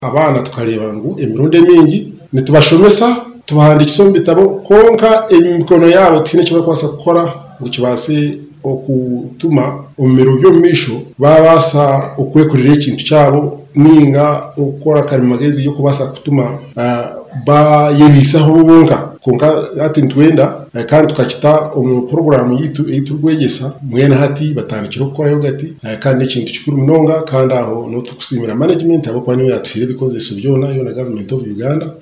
abana tukareba ngo emirundi mingi nitubashomesa tubahandikisa mu bitabo konka emikono yabo tine cyo bakwasa gukora ngo kibase okutuma umumero byo misho babasa okwekorera ikintu cyabo ninga ukora karimagezi yo kubasa kutuma bayebisaho bonka konka ati ntwenda kandi tukakita mu program yitu rwegesa mwene hati batandikira gukora yo gati kandi ikintu cyukuru munonga kandi aho no tukusimira management abo kwa niwe yatuhire bikoze so byona yo na government of Uganda